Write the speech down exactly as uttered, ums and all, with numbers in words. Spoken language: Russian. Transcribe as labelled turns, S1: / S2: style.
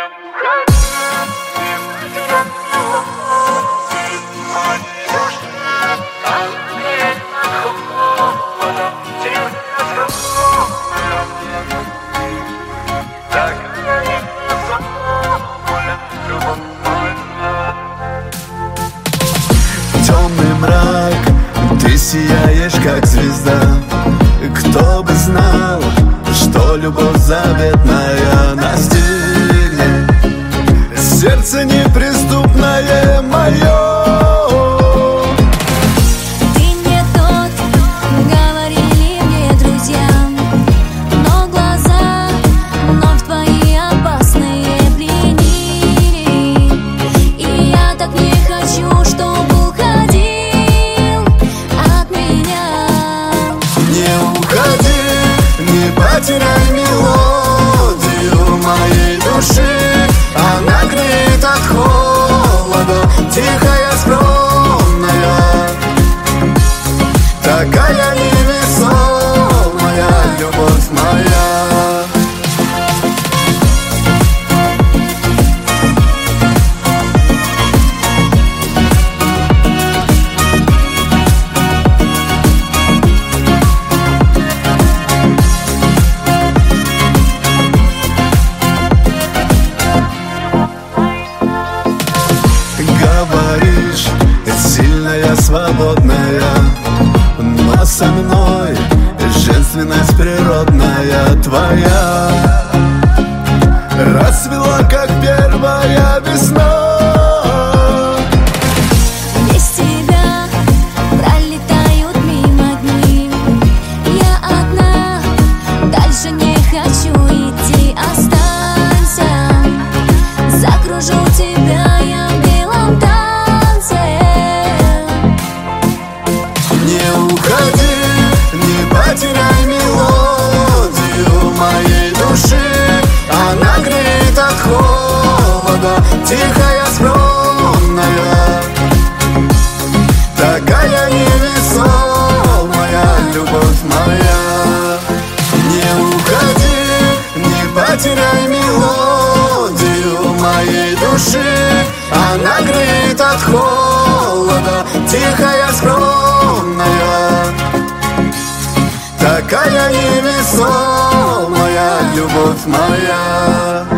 S1: Темный мрак, ты сияешь как звезда. Кто бы знал, что любовь заветная настигнет сердце неприступное мое. Потеряй мелодию моей души, она греет от холода, тихая, скромная, такая невесомая любовь моя. Говоришь, сильная, свободная, но со мной женственность природная твоя расцвела, как первая весна.
S2: Без тебя пролетают мимо дни, я одна, дальше не хочу идти. Останься, закружу тебя я в белом танце.
S1: Не уходи, не потеряй мелодию моей души, она греет от холода, тихая, скромная, такая невесомая любовь моя. Не уходи, не потеряй мелодию моей души, она греет от холода, тихая, скромная, такая невесомая любовь моя.